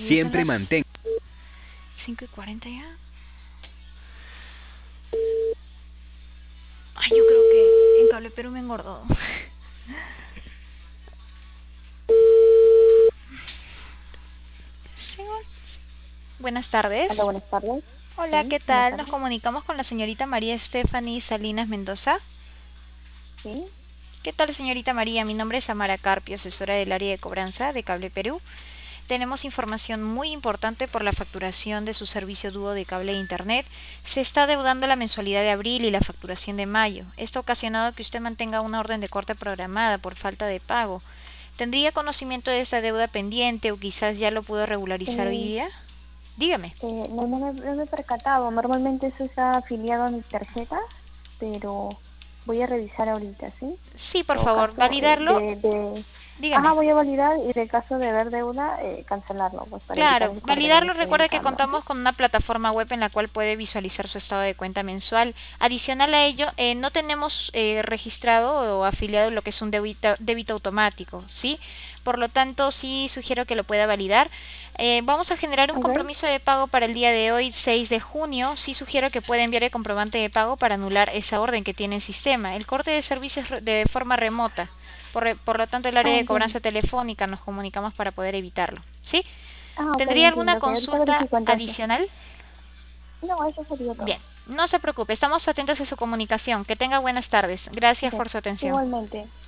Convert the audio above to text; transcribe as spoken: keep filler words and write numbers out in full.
Y son Siempre las mantén. cinco y cuarenta ya. Ay, yo creo que en Cable Perú me engordó. Sí, bueno. Buenas tardes. Hola, buenas tardes. Hola, Sí, ¿qué buenas tal? Nos tardes. comunicamos con la señorita María Stephanie Salinas Mendoza. Sí, ¿Qué tal, señorita María? Mi nombre es Amara Carpio, asesora del área de cobranza de Cable Perú. Tenemos información muy importante por la facturación de su servicio dúo de cable e internet. Se está deudando la mensualidad de abril y la facturación de mayo. Esto ha ocasionado que usted mantenga una orden de corte programada por falta de pago. ¿Tendría conocimiento de esta deuda pendiente o quizás ya lo pudo regularizar hoy eh, día? Dígame. eh, no, no me, no me he percatado. Normalmente eso está afiliado a mi tarjeta, pero voy a revisar ahorita, ¿sí? En Sí, por todo favor, caso, eh, validarlo. de, de... Ajá, Dígame. voy a validar y de caso de haber deuda, eh, cancelarlo, pues para evitar Claro, el corte que me validarlo. esté Recuerda que indicando. Ujú. contamos con una plataforma web en la cual puede visualizar su estado de cuenta mensual. Adicional a ello, eh, no tenemos eh, registrado o afiliado lo que es un débito, débito automático, ¿sí? Por lo tanto, sí sugiero que lo pueda validar. Eh, vamos a generar un Ok, compromiso de pago para el día de hoy, seis de junio. Sí sugiero que pueda enviar el comprobante de pago para anular esa orden que tiene en sistema. El corte de servicios de forma remota. Por, re- por lo tanto, el área ah, de entiendo. cobranza telefónica nos comunicamos para poder evitarlo, ¿sí? Ah, ok, ¿Tendría alguna entiendo. Ok, ahorita consulta verifico entonces. adicional? No, eso sería Bien, todo. no se preocupe, estamos atentos a su comunicación. Que tenga buenas tardes. Gracias Ok, por su atención. igualmente.